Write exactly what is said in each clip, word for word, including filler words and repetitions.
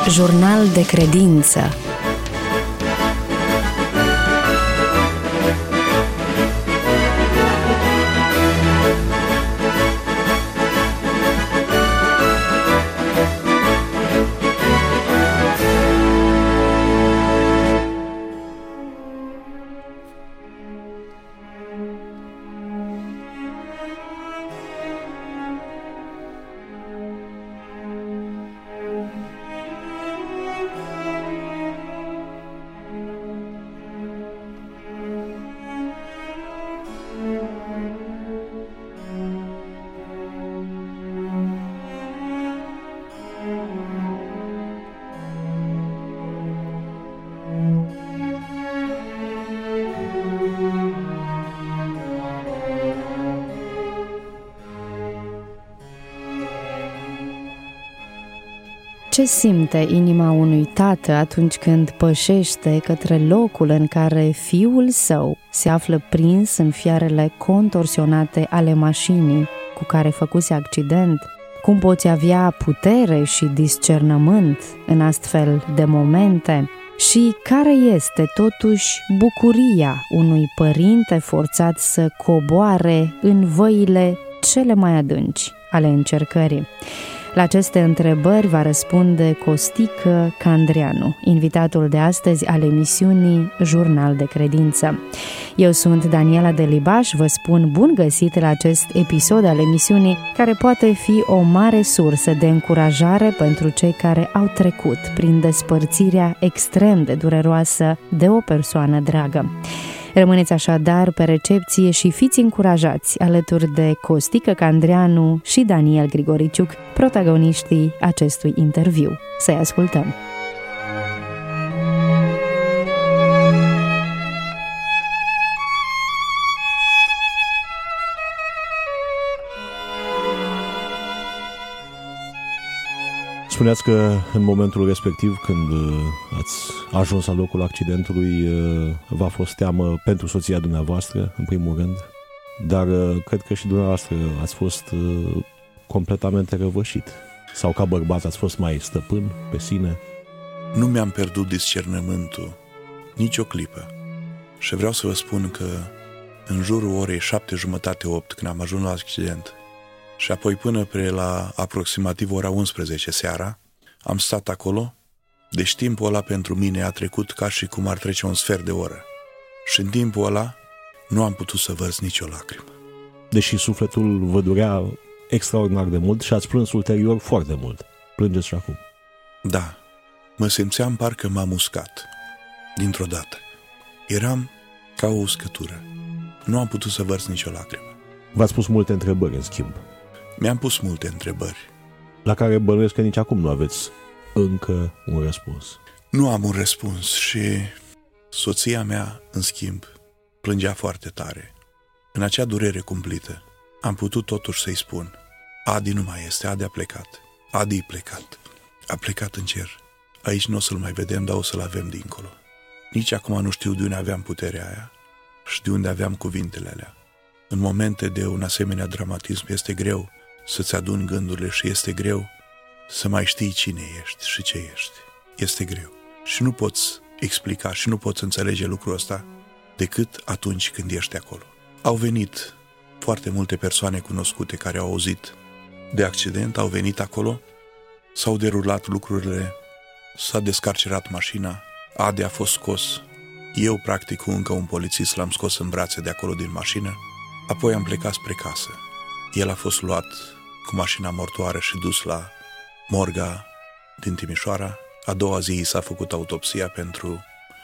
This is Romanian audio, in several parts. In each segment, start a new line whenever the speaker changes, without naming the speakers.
Jurnal de credință. Ce simte inima unui tată atunci când pășește către locul în care fiul său se află prins în fiarele contorsionate ale mașinii cu care făcuse accident? Cum poți avea putere și discernământ în astfel de momente? Și care este totuși bucuria unui părinte forțat să coboare în văile cele mai adânci ale încercării? La aceste întrebări va răspunde Costică Candreanu, invitatul de astăzi al emisiunii Jurnal de Credință. Eu sunt Daniela Delibaș, vă spun bun găsit la acest episod al emisiunii, care poate fi o mare sursă de încurajare pentru cei care au trecut prin despărțirea extrem de dureroasă de o persoană dragă. Rămâneți așadar pe recepție și fiți încurajați alături de Costică Candreanu și Daniel Grigoriciuc, protagoniștii acestui interviu. Să-i ascultăm!
Spuneați că în momentul respectiv, când ați ajuns la locul accidentului, v-a fost teamă pentru soția dumneavoastră, în primul rând, dar cred că și dumneavoastră ați fost completamente răvășit. Sau ca bărbat ați fost mai stăpân pe sine.
Nu mi-am pierdut discernământul nici o clipă. Și vreau să vă spun că în jurul orei șapte jumătate opt, când am ajuns la accident, și apoi până pe la aproximativ ora unsprezece seara, am stat acolo, deci timpul ăla pentru mine a trecut ca și cum ar trece un sfert de oră. Și în timpul ăla nu am putut să vărs nicio lacrimă.
Deși sufletul vă durea extraordinar de mult și ați plâns ulterior foarte mult. Plângeți și acum.
Da, mă simțeam parcă m-am uscat, dintr-o dată. Eram ca o uscătură. Nu am putut să vărs nicio lacrimă.
V-ați pus multe întrebări, în schimb.
Mi-am pus multe întrebări,
la care bănuiesc că nici acum nu aveți încă un răspuns.
Nu am un răspuns și soția mea, în schimb, plângea foarte tare. În acea durere cumplită, am putut totuși să-i spun: Adi nu mai este, Adi a plecat. Adi a plecat. A plecat în cer. Aici nu o să-l mai vedem, dar o să-l avem dincolo. Nici acum nu știu de unde aveam puterea aia și de unde aveam cuvintele alea. În momente de un asemenea dramatism este greu să-ți aduni gândurile și este greu să mai știi cine ești și ce ești. Este greu. Și nu poți explica și nu poți înțelege lucrul ăsta decât atunci când ești acolo. Au venit foarte multe persoane cunoscute care au auzit de accident, au venit acolo, s-au derulat lucrurile, s-a descarcerat mașina, Adi a fost scos, eu practic cu încă un polițist l-am scos în brațe de acolo din mașină, apoi am plecat spre casă. El a fost luat cu mașina mortoară și dus la morga din Timișoara. A doua zi s-a făcut autopsia pentru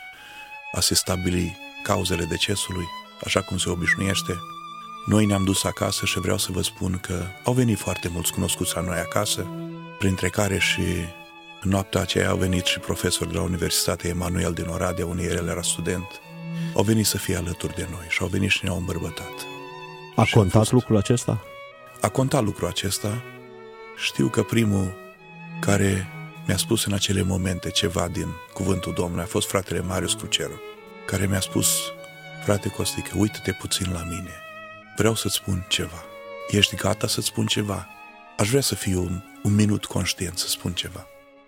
a se stabili cauzele decesului, așa cum se obișnuiește. Noi ne-am dus acasă și vreau să vă spun că au venit foarte mulți cunoscuți la noi acasă, printre care și în noaptea aceea au venit și profesori de la Universitatea Emanuel din Oradea, unde el era student. Au venit să fie alături de noi și au venit și ne-au îmbărbătat.
A contat fost... lucrul acesta?
A contat lucrul acesta. Știu că primul care mi-a spus în acele momente ceva din cuvântul Domnului a fost fratele Marius Cruceru, care mi-a spus: frate Costică, uită-te puțin la mine. Vreau să-ți spun ceva. Ești gata să-ți spun ceva? Aș vrea să fiu un, un minut conștient să spun ceva.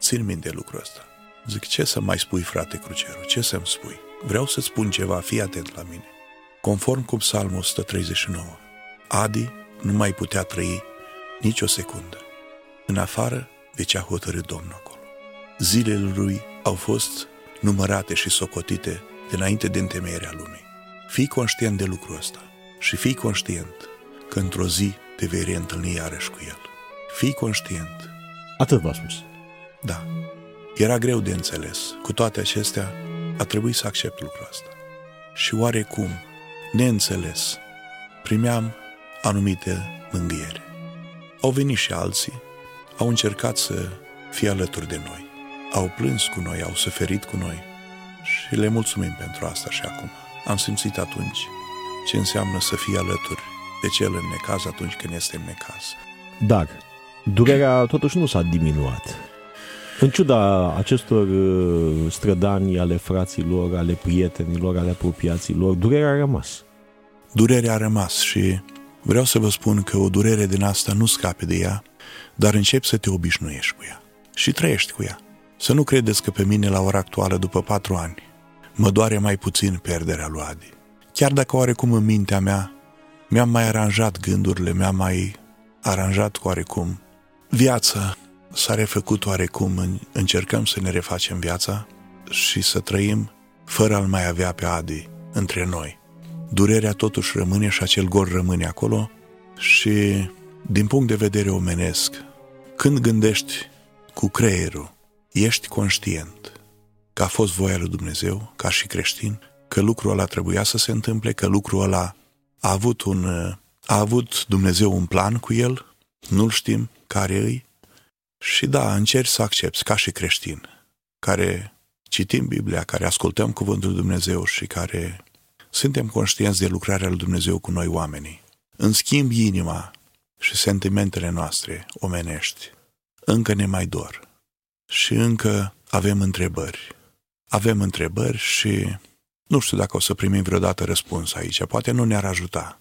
țin minte lucrul ăsta. Zic, ce să mai spui, frate Cruceru, ce să-mi spui? Vreau să spun ceva, fii atent la mine. Conform cu Psalmul o sută treizeci și nouă, Adi nu mai putea trăi nici o secundă, în afară de ce a hotărât Domnul acolo. Zilele lui au fost numărate și socotite dinainte de întemeierea lumii. Fii conștient de lucrul ăsta și fii conștient că într-o zi te vei reîntâlni iarăși cu el. Fii conștient.
Atât v-a spus.
Da. Era greu de înțeles. Cu toate acestea, a trebuit să accept lucrul ăsta. Și oarecum, neînțeles, primeam anumite mângâiere. Au venit și alții, au încercat să fie alături de noi. Au plâns cu noi, au suferit cu noi și le mulțumim pentru asta și acum. Am simțit atunci ce înseamnă să fii alături de cel în necaz atunci când este în necaz.
Dar durerea totuși nu s-a diminuat. În ciuda acestor strădanii ale fraților, ale prietenilor, ale apropiaților, durerea a rămas.
Durerea a rămas și vreau să vă spun că o durere din asta nu scape de ea, dar începi să te obișnuiești cu ea și trăiești cu ea. Să nu credeți că pe mine la ora actuală, după patru ani, mă doare mai puțin pierderea lui Adi. Chiar dacă oarecum în mintea mea mi-am mai aranjat gândurile, mi-am mai aranjat oarecum viața, s-a refăcut oarecum, încercăm să ne refacem viața și să trăim fără a-l mai avea pe Adi între noi. Durerea totuși rămâne și acel gol rămâne acolo și din punct de vedere omenesc, când gândești cu creierul, ești conștient că a fost voia lui Dumnezeu, ca și creștin, că lucrul ăla trebuia să se întâmple, că lucrul ăla a avut, un, a avut Dumnezeu un plan cu el, nu-l știm care îi, și da, încerci să accepti ca și creștin, care citim Biblia, care ascultăm Cuvântul lui Dumnezeu și care suntem conștienți de lucrarea lui Dumnezeu cu noi oamenii. În schimb, inima și sentimentele noastre omenești încă ne mai dor și încă avem întrebări. Avem întrebări și nu știu dacă o să primim vreodată răspuns aici, poate nu ne-ar ajuta.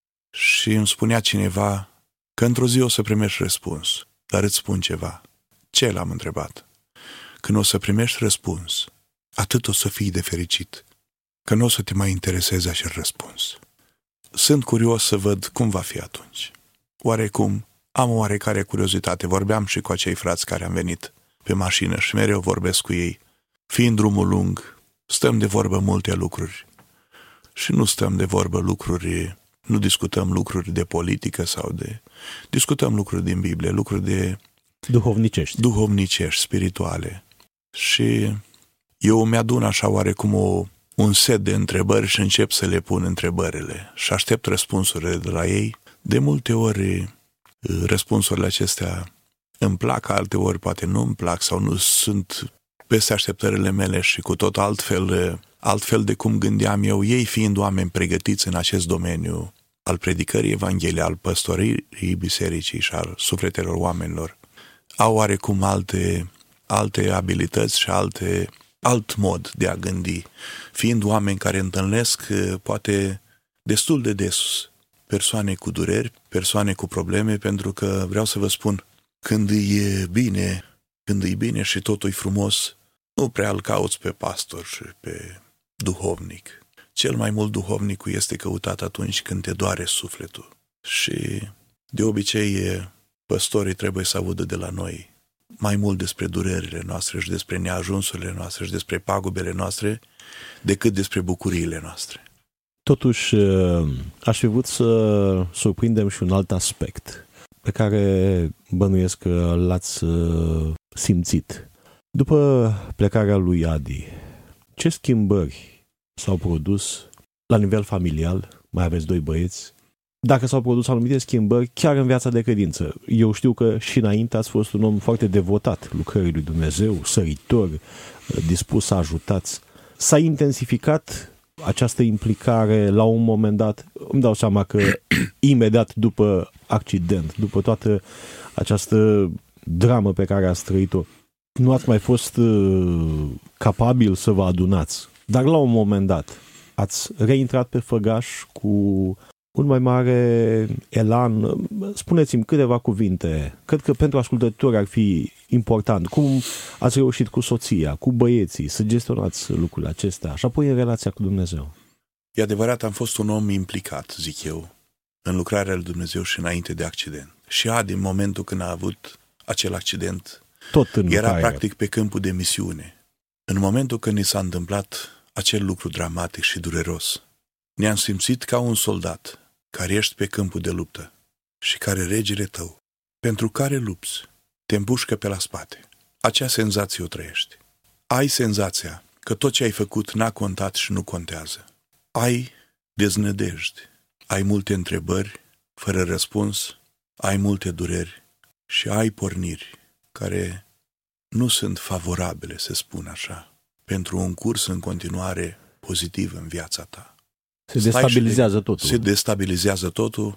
Și îmi spunea cineva că într-o zi o să primești răspuns, dar îți spun ceva. Ce l-am întrebat? Când o să primești răspuns, atât o să fii de fericit, că nu o să te mai intereseze acel răspuns. Sunt curios să văd cum va fi atunci. Oarecum, am o oarecare curiozitate, vorbeam și cu acei frați care am venit pe mașină și mereu vorbesc cu ei. Fiind drumul lung, stăm de vorbă multe lucruri și nu stăm de vorbă lucruri, nu discutăm lucruri de politică sau de... Discutăm lucruri din Biblie, lucruri de...
Duhovnicești.
Duhovnicești, spirituale. Și eu mi-adun așa oarecum o, un set de întrebări și încep să le pun întrebările și aștept răspunsurile de la ei. De multe ori răspunsurile acestea îmi plac, alte ori poate nu îmi plac sau nu sunt peste așteptările mele și cu tot altfel, altfel de cum gândeam eu, ei fiind oameni pregătiți în acest domeniu al predicării Evangheliei, al păstoririi bisericii și al sufletelor oamenilor, au oarecum alte, alte abilități și alte, alt mod de a gândi, fiind oameni care întâlnesc poate destul de des persoane cu dureri, persoane cu probleme, pentru că vreau să vă spun, când e bine, când e bine și totul e frumos, nu prea îl cauți pe pastor și pe duhovnic. Cel mai mult duhovnicul este căutat atunci când te doare sufletul. Și de obicei păstorii trebuie să audă de la noi mai mult despre durerile noastre și despre neajunsurile noastre și despre pagubele noastre decât despre bucuriile noastre.
Totuși, aș fi vrut să surprindem și un alt aspect pe care bănuiesc că l-ați simțit. După plecarea lui Adi, ce schimbări s-au produs la nivel familial? Mai aveți doi băieți. Dacă s-au produs anumite schimbări chiar în viața de credință. Eu știu că și înainte ați fost un om foarte devotat lucrării lui Dumnezeu, săritor, dispus să ajutați. S-a intensificat această implicare la un moment dat? Îmi dau seama că imediat după accident, după toată această dramă pe care ați trăit-o, nu ați mai fost uh, capabil să vă adunați. Dar la un moment dat ați reintrat pe făgaș cu un mai mare elan. Spuneți-mi câteva cuvinte. Cred că pentru ascultători ar fi important. Cum ați reușit cu soția, cu băieții, să gestionați lucrurile acestea și apoi în relația cu Dumnezeu?
E adevărat, am fost un om implicat, zic eu, în lucrarea lui Dumnezeu și înainte de accident. Și a, din momentul când a avut acel accident,
tot în
era
lucrare.
Practic pe câmpul de misiune. În momentul când ni s-a întâmplat acel lucru dramatic și dureros, ne-am simțit ca un soldat care ești pe câmpul de luptă și care regele tău, pentru care lupți, te împușcă pe la spate. Acea senzație o trăiești. Ai senzația că tot ce ai făcut n-a contat și nu contează. Ai deznădejde, ai multe întrebări fără răspuns, ai multe dureri și ai porniri care nu sunt favorabile, să spun așa, pentru un curs în continuare pozitiv în viața ta.
Se destabilizează totul.
Se destabilizează totul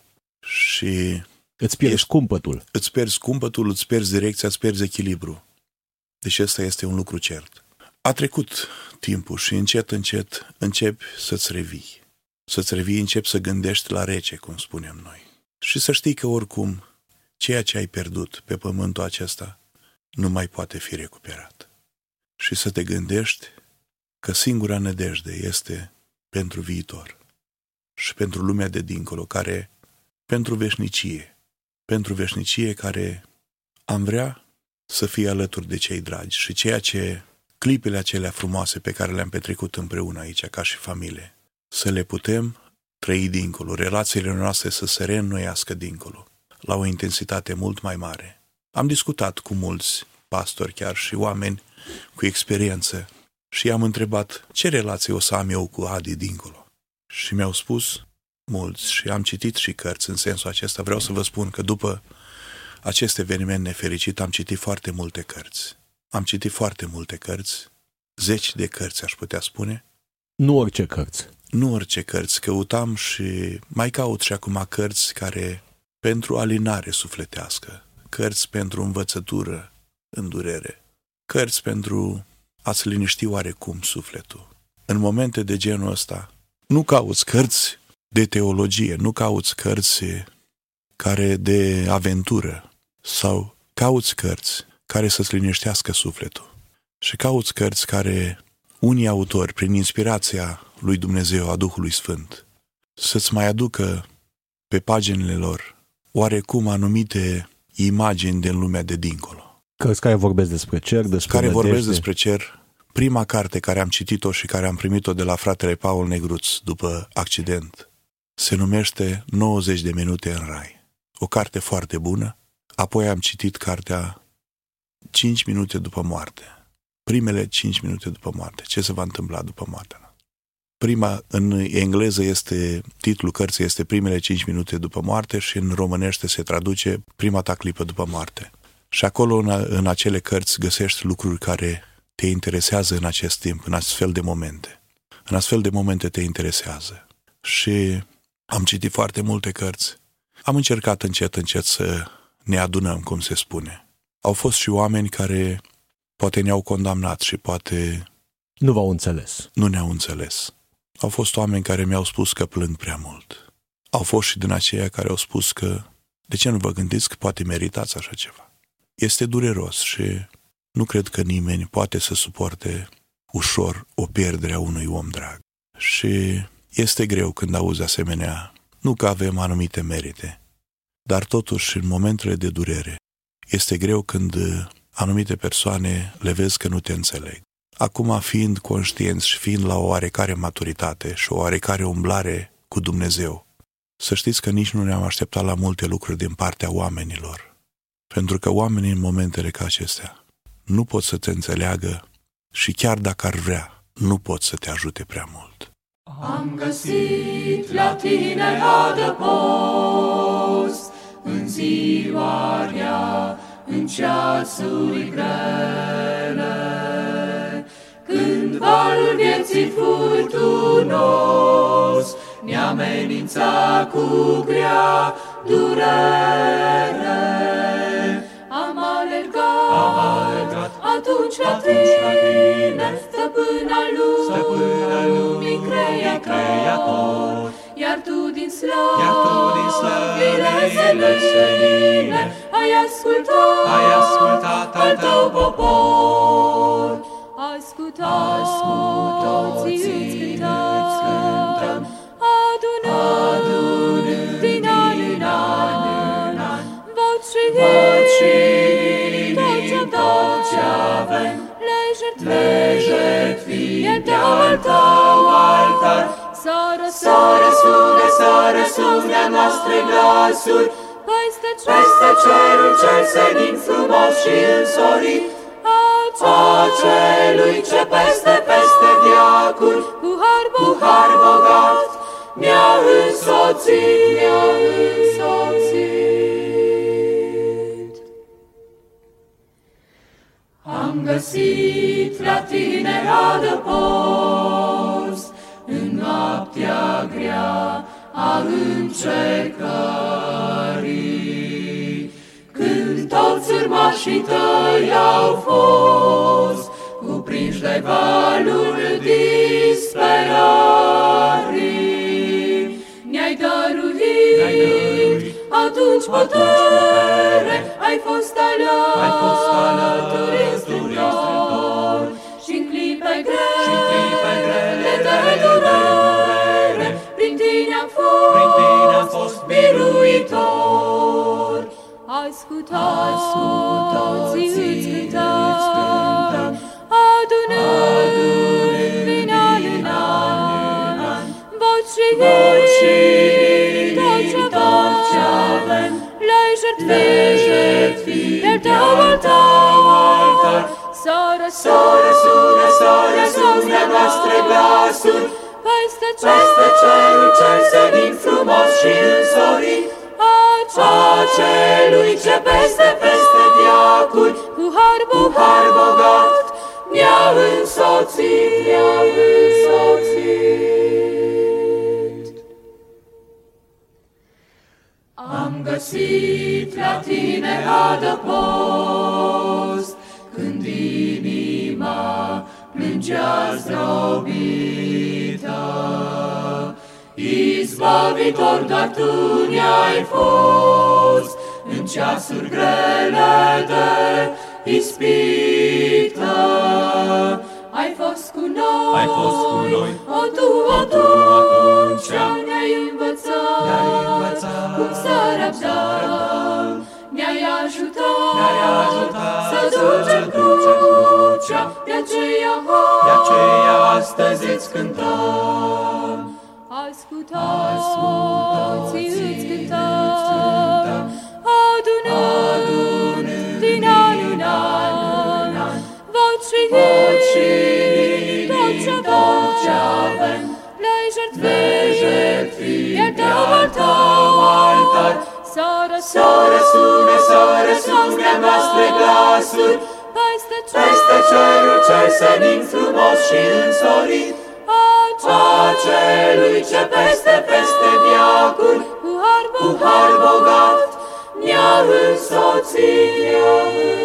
și
îți pierzi
ești,
cumpătul.
Îți pierzi cumpătul, îți pierzi direcția, îți pierzi echilibru. Deci ăsta este un lucru cert. A trecut timpul și încet, încet începi să-ți revii. Să-ți revii, începi să gândești la rece, cum spunem noi. Și să știi că oricum ceea ce ai pierdut pe pământul acesta nu mai poate fi recuperat. Și să te gândești că singura nădejde este pentru viitor și pentru lumea de dincolo, care, pentru veșnicie, pentru veșnicie care am vrea să fie alături de cei dragi și ceea ce clipele acelea frumoase pe care le-am petrecut împreună aici ca și familie, să le putem trăi dincolo, relațiile noastre să se reînnoiască dincolo, la o intensitate mult mai mare. Am discutat cu mulți pastori, chiar și oameni cu experiență, și i-am întrebat ce relație o să am eu cu Adi dincolo. Și mi-au spus mulți și am citit și cărți în sensul acesta. Vreau să vă spun că după acest eveniment nefericit am citit foarte multe cărți. Am citit foarte multe cărți, zeci de cărți aș putea spune.
Nu orice cărți.
Nu orice cărți. Căutam și mai caut și acum cărți care pentru alinare sufletească, cărți pentru învățătură în durere, cărți pentru a-ți liniști oarecum sufletul. În momente de genul ăsta, nu cauți cărți de teologie, nu cauți cărți care de aventură, sau cauți cărți care să-ți liniștească sufletul. Și cauți cărți care unii autori, prin inspirația lui Dumnezeu, a Duhului Sfânt, să-ți mai aducă pe paginile lor oarecum anumite imagini din lumea de dincolo.
Cărți care vorbesc despre cer, despre
Care
nădejde.
vorbesc despre cer. Prima carte care am citit-o și care am primit-o de la fratele Paul Negruț după accident se numește nouăzeci de minute în rai. O carte foarte bună. Apoi am citit cartea cinci minute după moarte. Primele cinci minute după moarte. Ce se va întâmpla după moartea? Prima, în engleză, este, titlul cărții este Primele cinci minute după moarte și în românește se traduce Prima ta clipă după moarte. Și acolo, în, în acele cărți, găsești lucruri care te interesează în acest timp, în astfel de momente. În astfel de momente te interesează. Și am citit foarte multe cărți. Am încercat încet, încet să ne adunăm, cum se spune. Au fost și oameni care poate ne-au condamnat și poate
nu v-au înțeles.
Nu ne-au înțeles. Au fost oameni care mi-au spus că plâng prea mult. Au fost și din aceia care au spus că de ce nu vă gândiți că poate meritați așa ceva? Este dureros și nu cred că nimeni poate să suporte ușor o pierdere a unui om drag. Și este greu când auzi asemenea, nu că avem anumite merite, dar totuși în momentele de durere este greu când anumite persoane le vezi că nu te înțeleg. Acum, fiind conștienți și fiind la o oarecare maturitate și o oarecare umblare cu Dumnezeu, să știți că nici nu ne-am așteptat la multe lucruri din partea oamenilor. Pentru că oamenii în momentele ca acestea nu pot să te înțeleagă și chiar dacă ar vrea, nu pot să te ajute prea mult.
Am găsit la tine adăpost în ziua rea, în ceasuri grele, când valul vieții furtunos ne amenința cu grea durere. Am alergat, Am alergat atunci la tine, stăpâna lumii, Stăpâna lumii, Creator, iar Iar tu din slăvile
Iar tu din slăvile
seline ai ascultat,
ai ascultat
al tău popor. Ascultați, toți îți cântăm, adunând din an în an, voci și tot ce avem, le jertfim, iar de-al tău altar, să răsune, să răsune a noastre glasuri, peste cerul cel senin frumos și însorit, acelui ce peste, peste veacuri, cu har bogat, mi-a însoțit, mi-a însoțit. Am găsit la tine adăpost, în noaptea grea a încercării, când toți urmașii tăi au fost cuprinși de valuri disperării. Mi-ai dăruit atunci putere, ai fost alături în strâmtor, și-n clipe grele de durere, prin tine am fost biruitor. Ascultați, toți îți cântăm, adunând din an în an, voci și tot ce avem, le jertfim, iar de-al tău altar, să răsune, să răsune a noastre glasuri, peste cerul cel senin frumos și însorit, acelui ce peste, peste veacuri, cu har bogat, mi-a însoțit, mi-a însoțit. Am găsit la tine adăpost, când inima plângea zdrobită. Izbăvitor, doar tu ne-ai fost în ceasuri grele de ispită. Ai fost cu noi,
ai fost cu noi,
o tu, o tu, atunci ne-ai învățat,
ne-ai învățat
cum să răbdăm, ne-ai ajutat,
ne-ai ajutat
să ducem crucea, de aceea,
de aceea astăzi îți cântăm.
Ascultați, toți îți cântăm, adunând din an în an, voci și tot ce avem, le jertfim, iar de-al tău altar, să răsune, să răsune a noastre glasuri, peste cerul cel senin frumos și însorit, acelui ce peste, peste veacuri, cu har bogat, ne-a însoțit, ne-a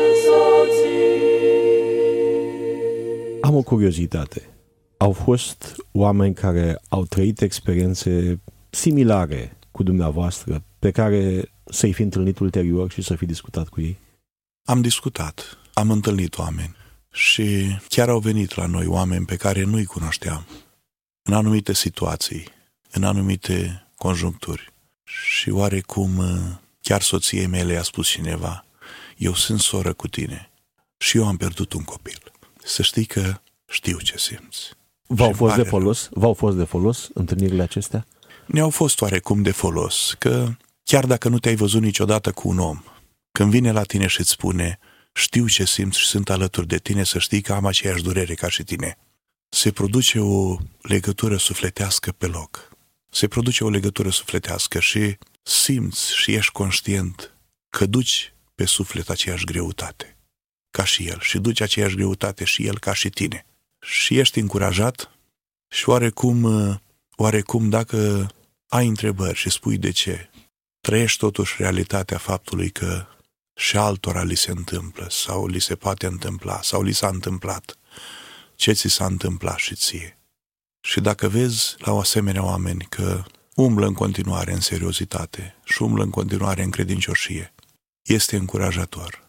însoțit.
Am o curiozitate. Au fost oameni care au trăit experiențe similare cu dumneavoastră, pe care să-i fi întâlnit ulterior și să fi discutat cu ei?
Am discutat, am întâlnit oameni și chiar au venit la noi oameni pe care nu-i cunoșteam, în anumite situații, în anumite conjuncturi. Și oarecum chiar soției mele i-a spus cineva, eu sunt soră cu tine și eu am pierdut un copil. Să știi că știu ce simți.
V-au fost de folos? V-au fost de folos întâlnirile acestea?
Ne-au fost oarecum de folos, că chiar dacă nu te-ai văzut niciodată cu un om, când vine la tine și îți spune, știu ce simți și sunt alături de tine, să știi că am aceeași durere ca și tine. Se produce o legătură sufletească pe loc. Se produce o legătură sufletească și simți și ești conștient că duci pe suflet aceeași greutate ca și el și duci aceeași greutate și el ca și tine. Și ești încurajat și oarecum, oarecum dacă ai întrebări și spui de ce, trăiești totuși realitatea faptului că și altora li se întâmplă sau li se poate întâmpla sau li s-a întâmplat ce ți s-a întâmplat și ție. Și dacă vezi la o asemenea oameni că umblă în continuare în seriozitate și umblă în continuare în credincioșie. Este încurajator.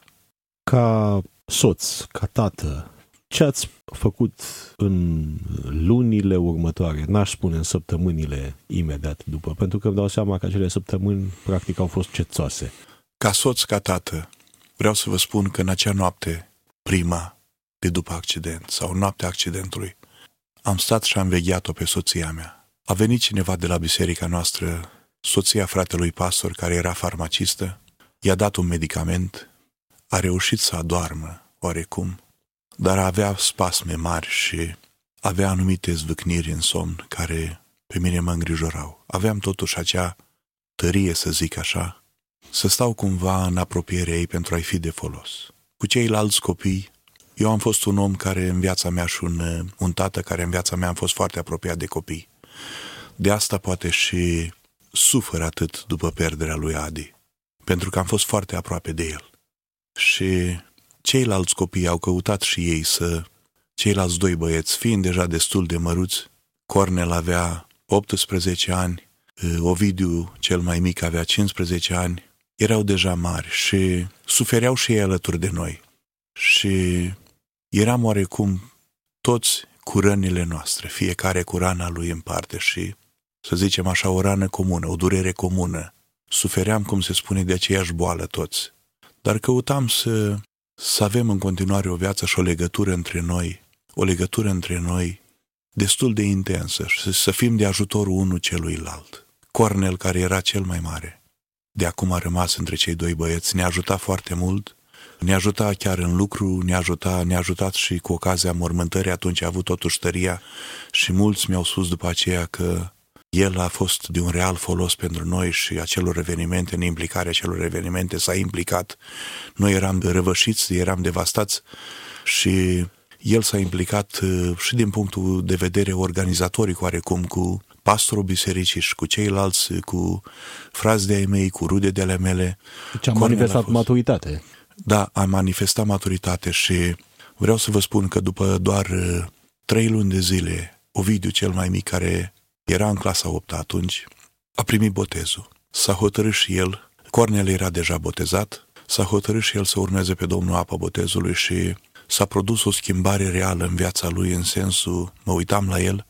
Ca soț, ca tată, ce ați făcut în lunile următoare? N-aș spune în săptămânile imediat după, pentru că îmi dau seama că acele săptămâni practic au fost cețoase.
Ca soț, ca tată, vreau să vă spun că în acea noapte, prima de după accident sau noaptea accidentului, am stat și am vegheat-o pe soția mea. A venit cineva de la biserica noastră, soția fratelui pastor, care era farmacistă, i-a dat un medicament, a reușit să adoarmă, oarecum, dar avea spasme mari și avea anumite zvâcniri în somn care pe mine mă îngrijorau. Aveam totuși acea tărie, să zic așa, să stau cumva în apropierea ei pentru a-i fi de folos. Cu ceilalți copii, eu am fost un om care în viața mea și un, un tată care în viața mea am fost foarte apropiat de copii. De asta poate și sufăr atât după pierderea lui Adi, pentru că am fost foarte aproape de el. Și ceilalți copii au căutat și ei să, ceilalți doi băieți, fiind deja destul de măruți, Cornel avea optsprezece ani, Ovidiu, cel mai mic, avea cincisprezece ani, erau deja mari și sufereau și ei alături de noi. Și eram oarecum toți cu rănile noastre, fiecare cu rana lui în parte și, să zicem așa, o rană comună, o durere comună. Sufeream, cum se spune, de aceeași boală toți. Dar căutam să, să avem în continuare o viață și o legătură între noi, o legătură între noi destul de intensă și să fim de ajutorul unul celuilalt. Cornel, care era cel mai mare, de acum a rămas între cei doi băieți, ne-a ajutat foarte mult, ne-a ajutat chiar în lucru, ne-a ajutat, ne-a ajutat și cu ocazia mormântării, atunci a avut totuși tăria și mulți mi-au spus după aceea că el a fost de un real folos pentru noi și acelor evenimente, în implicarea acelor evenimente s-a implicat. Noi eram răvășiți, eram devastați și el s-a implicat și din punctul de vedere organizatoric oarecum cu pastorul bisericii și cu ceilalți, cu frați de-ai mei, cu rude de ale mele.
Deci am manifestat maturitate.
Da, am manifestat maturitate și vreau să vă spun că după doar trei luni de zile, Ovidiu, cel mai mic, care era în clasa a opta atunci, a primit botezul. S-a hotărât și el, Cornel era deja botezat, s-a hotărât și el să urmeze pe Domnul apa botezului și s-a produs o schimbare reală în viața lui, în sensul, mă uitam la el,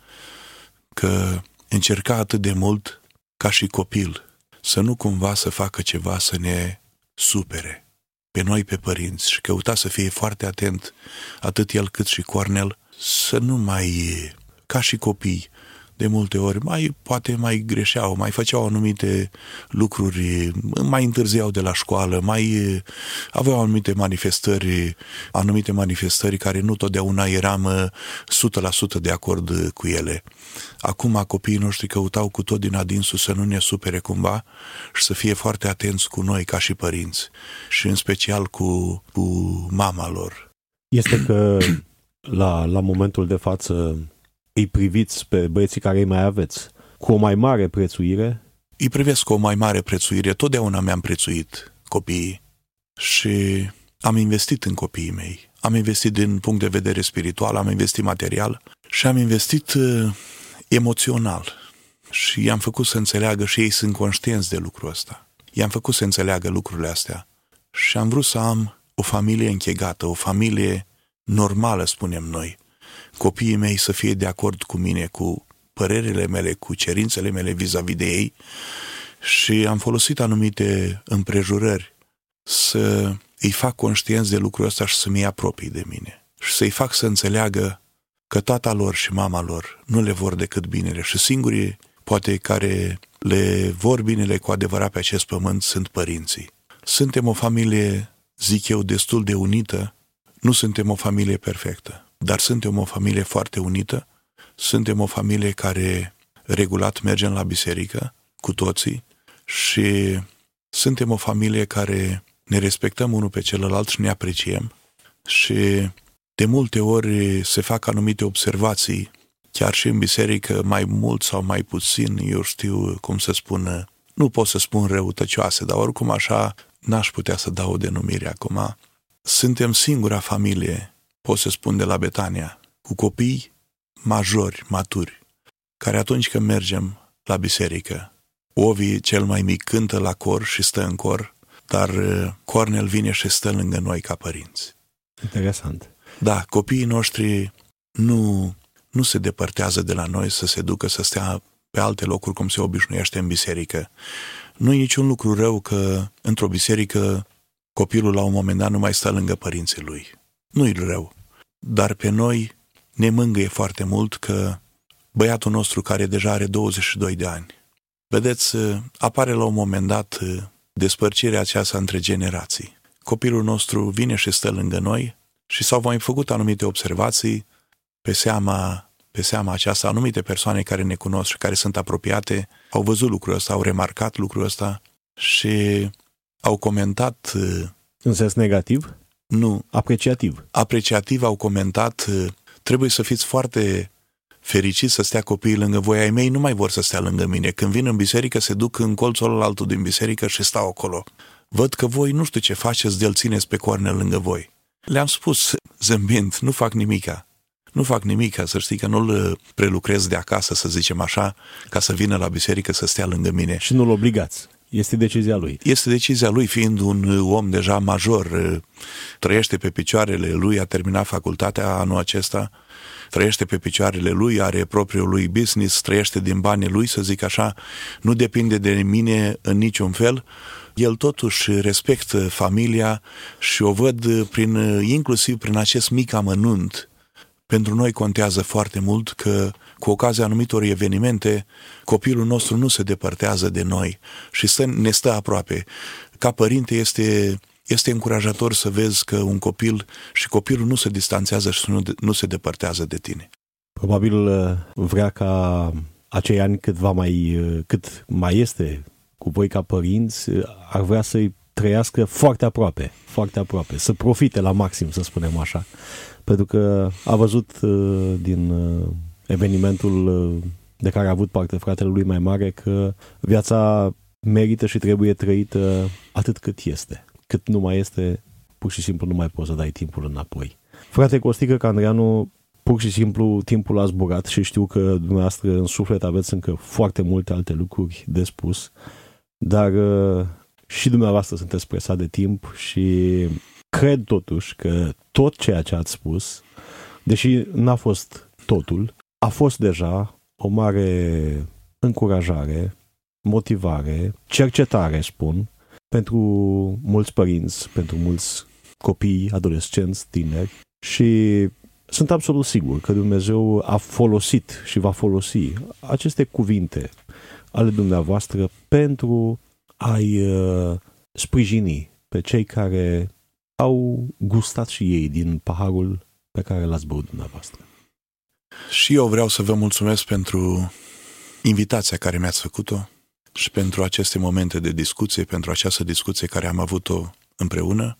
că încerca atât de mult, ca și copil, să nu cumva să facă ceva să ne supere pe noi, pe părinți, și căuta să fie foarte atent, atât el cât și Cornel, să nu mai, ca și copii, de multe ori, mai, poate mai greșeau, mai făceau anumite lucruri, mai întârziau de la școală, mai aveau anumite manifestări, anumite manifestări care nu totdeauna eram o sută la sută de acord cu ele. Acum copiii noștri căutau cu tot din adinsul să nu ne supere cumva și să fie foarte atenți cu noi ca și părinți și în special cu, cu mama lor.
Este că la, la momentul de față îi priviți pe băieții care îi mai aveți cu o mai mare prețuire?
Îi privesc cu o mai mare prețuire. Totdeauna mi-am prețuit copiii și am investit în copiii mei. Am investit din punct de vedere spiritual, am investit material și am investit uh, emoțional. Și i-am făcut să înțeleagă și ei sunt conștienți de lucrul ăsta. I-am făcut să înțeleagă lucrurile astea și am vrut să am o familie închegată, o familie normală, spunem noi. Copiii mei să fie de acord cu mine, cu părerile mele, cu cerințele mele vis-a-vis de ei și am folosit anumite împrejurări să îi fac conștienți de lucrul ăsta și să-mi apropii de mine și să-i fac să înțeleagă că tata lor și mama lor nu le vor decât binele și singurii, poate, care le vor binele cu adevărat pe acest pământ sunt părinții. Suntem o familie, zic eu, destul de unită, nu suntem o familie perfectă. Dar suntem o familie foarte unită, suntem o familie care regulat mergem la biserică cu toții și suntem o familie care ne respectăm unul pe celălalt și ne apreciem și de multe ori se fac anumite observații, chiar și în biserică, mai mult sau mai puțin, eu știu cum să spun, nu pot să spun răutăcioase, dar oricum așa n-aș putea să dau o denumire acum. Suntem singura familie, pot să spun, de la Betania, cu copii majori, maturi, care atunci când mergem la biserică. Ovi, cel mai mic, cântă la cor și stă în cor, dar Cornel vine și stă lângă noi ca părinți.
Interesant.
Da, copiii noștri nu, nu se depărtează de la noi să se ducă să stea pe alte locuri cum se obișnuiește în biserică. Nu e niciun lucru rău că într-o biserică copilul la un moment dat nu mai stă lângă părinții lui. Nu-i rău. Dar pe noi ne mângâie foarte mult că băiatul nostru, care deja are douăzeci și doi de ani, vedeți, apare la un moment dat despărțirea aceasta între generații. Copilul nostru vine și stă lângă noi și s-au mai făcut anumite observații pe seama, pe seama aceasta. Anumite persoane care ne cunosc și care sunt apropiate au văzut lucrul ăsta, au remarcat lucrul ăsta și au comentat.
În sens negativ?
Nu.
Apreciativ.
Apreciativ au comentat: trebuie să fiți foarte fericiți să stea copiii lângă voi. Ai mei nu mai vor să stea lângă mine. Când vin în biserică, se duc în colțul altul din biserică și stau acolo. Văd că voi nu știu ce faceți, de-l țineți pe Cornel lângă voi. Le-am spus, zâmbind, nu fac nimica. Nu fac nimica, să știi că nu-l prelucrez de acasă, să zicem așa, ca să vină la biserică să stea lângă mine.
Și nu-l obligați. Este decizia lui.
Este decizia lui, fiind un om deja major, trăiește pe picioarele lui, a terminat facultatea anul acesta, trăiește pe picioarele lui, are propriul lui business, trăiește din banii lui, să zic așa, nu depinde de mine în niciun fel. El totuși respectă familia și o văd prin, inclusiv prin acest mic amănunt. Pentru noi contează foarte mult că, cu ocazia anumitor evenimente, copilul nostru nu se depărtează de noi și stă, ne stă aproape. Ca părinte este, este încurajator să vezi că un copil și copilul nu se distanțează și nu, nu se depărtează de tine.
Probabil vrea ca acei ani cât, va mai, cât mai este cu voi ca părinți, ar vrea să-i trăiască foarte aproape, foarte aproape, să profite la maxim, să spunem așa. Pentru că a văzut uh, din uh, evenimentul uh, de care a avut parte fratele lui mai mare că viața merită și trebuie trăită atât cât este. Cât nu mai este, pur și simplu nu mai poți să dai timpul înapoi. Frate Costică Candreanu, pur și simplu timpul a zburat și știu că dumneavoastră în suflet aveți încă foarte multe alte lucruri de spus, dar uh, și dumneavoastră sunteți presat de timp și cred totuși că tot ceea ce ați spus, deși n-a fost totul, a fost deja o mare încurajare, motivare, cercetare, spun, pentru mulți părinți, pentru mulți copii, adolescenți, tineri și sunt absolut sigur că Dumnezeu a folosit și va folosi aceste cuvinte ale dumneavoastră pentru a-i uh, sprijini pe cei care au gustat și ei din paharul pe care l-ați băut dumneavoastră.
Și eu vreau să vă mulțumesc pentru invitația care mi-ați făcut-o și pentru aceste momente de discuție, pentru această discuție care am avut-o împreună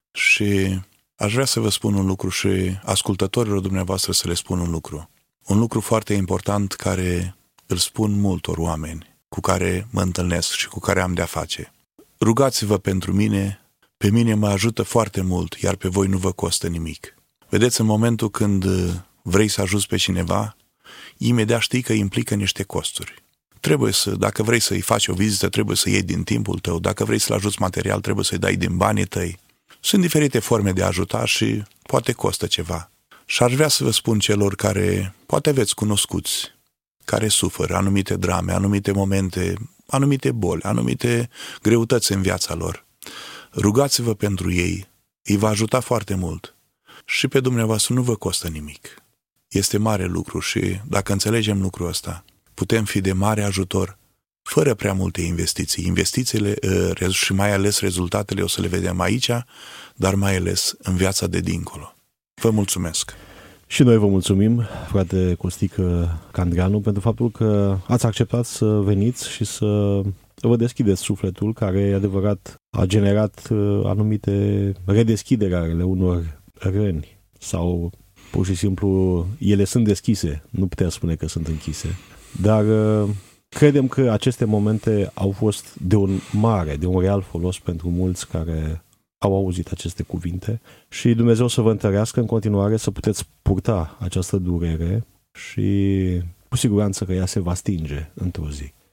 și aș vrea să vă spun un lucru și ascultătorilor dumneavoastră să le spun un lucru. Un lucru foarte important care îl spun multor oameni cu care mă întâlnesc și cu care am de-a face. Rugați-vă pentru mine, pe mine mă ajută foarte mult, iar pe voi nu vă costă nimic. Vedeți, în momentul când vrei să ajuți pe cineva, imediat știi că implică niște costuri. Trebuie să, dacă vrei să-i faci o vizită, trebuie să iei din timpul tău, dacă vrei să-l ajuți material, trebuie să-i dai din banii tăi. Sunt diferite forme de a ajuta și poate costă ceva. Și aș vrea să vă spun celor care poate aveți cunoscuți, care suferă anumite drame, anumite momente, anumite boli, anumite greutăți în viața lor. Rugați-vă pentru ei, îi va ajuta foarte mult și pe dumneavoastră nu vă costă nimic. Este mare lucru și dacă înțelegem lucrul ăsta, putem fi de mare ajutor fără prea multe investiții. Investițiile și mai ales rezultatele o să le vedem aici, dar mai ales în viața de dincolo. Vă mulțumesc!
Și noi vă mulțumim, frate Costică Candreanu, pentru faptul că ați acceptat să veniți și să vă deschideți sufletul, care, e adevărat, a generat anumite redeschideri ale unor răni sau pur și simplu ele sunt deschise, nu putem spune că sunt închise, dar credem că aceste momente au fost de un mare, de un real folos pentru mulți care au auzit aceste cuvinte și Dumnezeu să vă întărească în continuare să puteți purta această durere și cu siguranță că ea se va stinge într-o zi.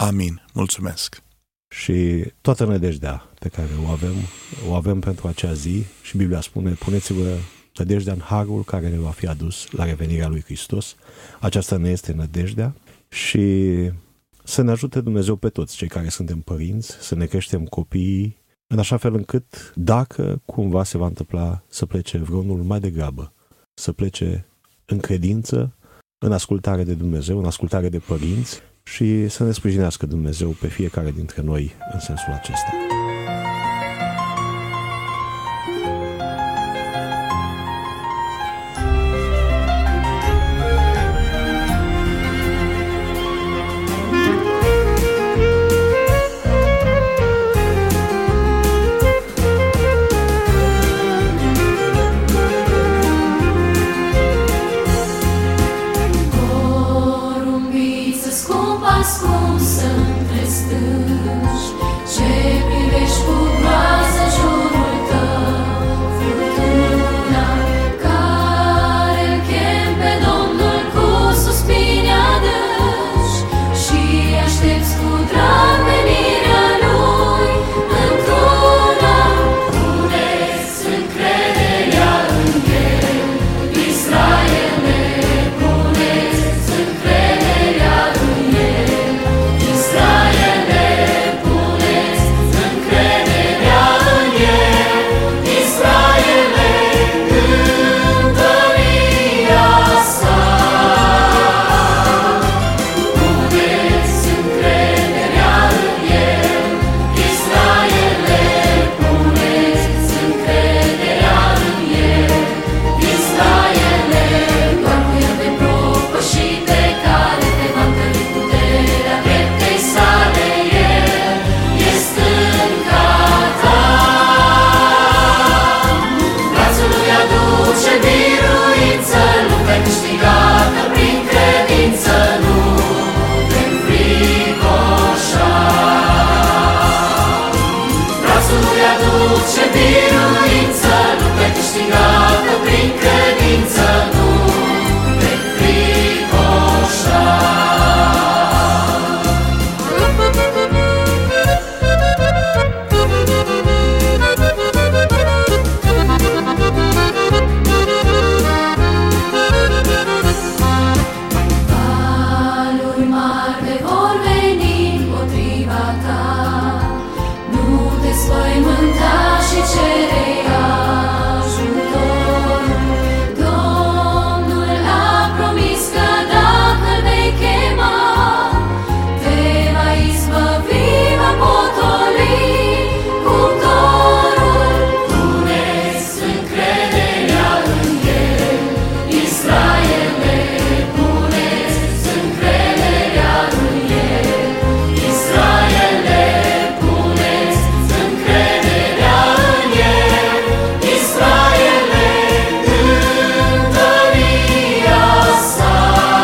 Amin. Mulțumesc.
Și toată nădejdea pe care o avem, o avem pentru acea zi și Biblia spune, puneți-vă nădejdea în harul care ne va fi adus la revenirea lui Hristos. Aceasta ne este nădejdea și să ne ajute Dumnezeu pe toți cei care suntem părinți, să ne creștem copiii în așa fel încât, dacă cumva se va întâmpla să plece vreunul mai degrabă, să plece în credință, în ascultare de Dumnezeu, în ascultare de părinți și să ne sprijinească Dumnezeu pe fiecare dintre noi în sensul acesta.
Ascunsă între stânci, ce privești cu groază jurul tău, furtuna care îl chem pe Domnul cu suspini adânci și aștepți cu drag venirea Lui într-una. Puneți încrederea în El, Israele, puneți încrederea în El. Israele, puneți încrederea în El. Israele, cântăria sa. Puneți încrederea în El. Israele, puneți încrederea în El. Israele, doar cu El te propăși pe care te va întări puterea dreptei sale. El este stânca ta. Brațul lui aduce biruință, lumea câștigată prin credință, nu te înfricoșa. Brațul lui aduce biruință, lumea câștigată prin credință, nu te înfricoșa. Valuri mari te vor veni împotriva ta, nu te spăimânta și cere ajutor. Domnul a promis că dacă îl vei chema, te va izbăvi, va potoli cum dorul. Puneți încrederea în El, Israele, puneți încrederea în El. Israele, puneți încrederea în El. Israele, cântăria sa.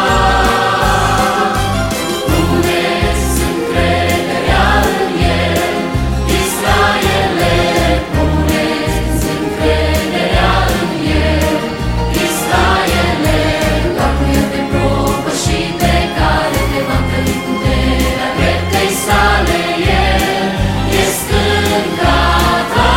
Puneți încrederea în El. Israele, puneți încrederea în El. Israele, doar cu El te propăși pe care te va întări puterea dreptei sale. El este stânca ta.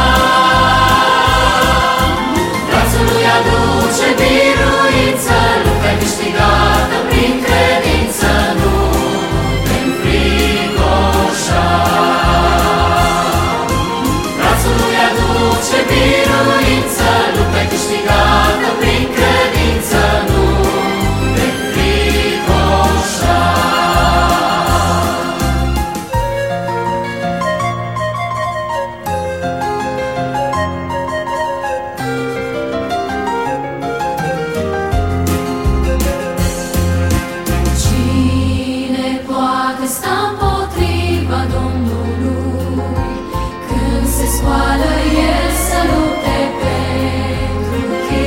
Brațul lui aduce biruință, lumea câștigată prin credință, nu te înfricoșa. Brațul lui aduce biruință, lumea câștigată prin credință, nu te înfricoșa. Cine poate sta împotriva Domnului când se scoală El să lupte pentru tine?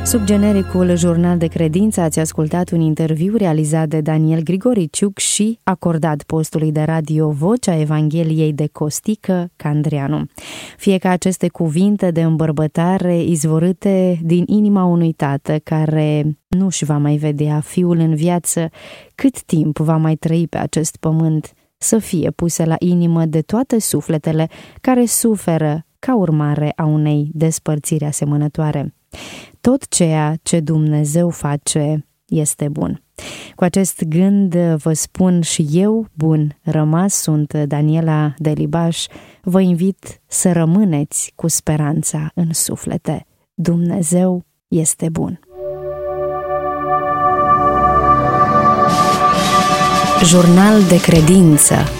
Sub genericul Jurnal de Credință ați ascultat un interviu realizat de Daniel Grigoriciuc și acordat postului de radio Vocea Evangheliei de Costică Candreanu. Fie ca aceste cuvinte de îmbărbătare izvorâte din inima unui tată care nu-și va mai vedea fiul în viață, cât timp va mai trăi pe acest pământ, să fie puse la inimă de toate sufletele care suferă ca urmare a unei despărțiri asemănătoare. Tot ceea ce Dumnezeu face este bun. Cu acest gând vă spun și eu, bun rămas, sunt Daniela Delibaș, vă invit să rămâneți cu speranța în suflete. Dumnezeu este bun. Jurnal de Credință.